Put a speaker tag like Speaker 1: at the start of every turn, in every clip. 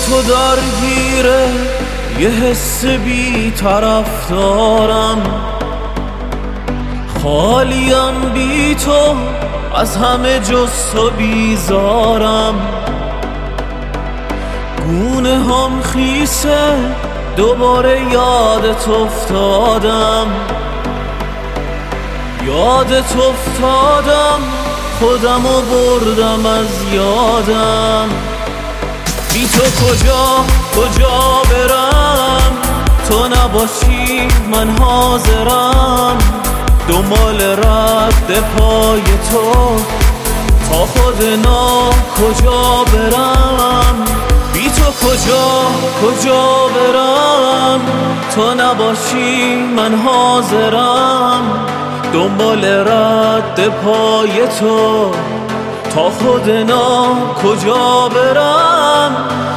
Speaker 1: تو درگیره یه حس بی طرف دارم، خالیم بی تو از همه جز تو بیزارم. گونه هم خیسه دوباره یادت افتادم، یادت افتادم خودمو بردم از یادم. بی تو کجا برم، تو نباشی من حاضرم. دنبال رد پای تو تا خود کجا برم. بی تو کجا برم، تو نباشی من حاضرم. دنبال رد پای تو تا خود کجا برم.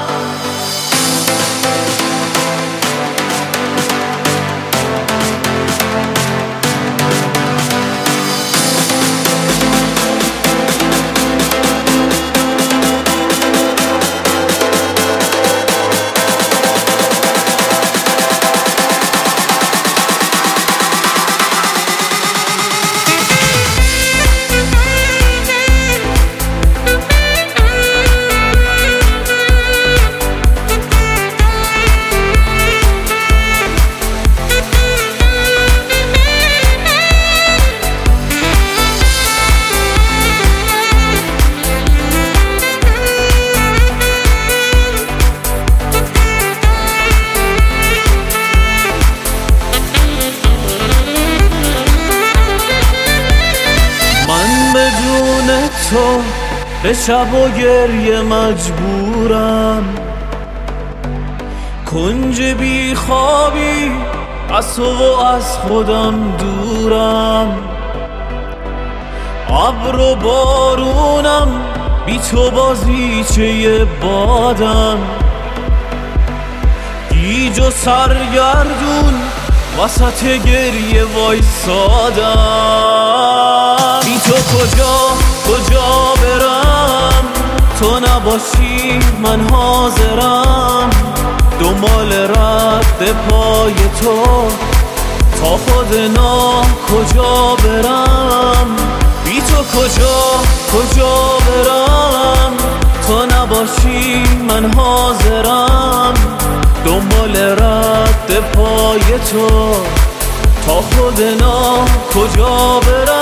Speaker 1: تو به شب و گریه مجبورم، کنج بی خوابی از تو و از خودم دورم. ابر و بارونم بی تو بازیچه بادم، گیج و سرگردون وسط گریه وایسادم. بی تو کجا برم، تو نباشی من حاضرم. دنبال رد پای تو تا خود کجا برم. بی تو کجا برم، تو نباشی من حاضرم. دنبال رد پای تو تا خود کجا برم.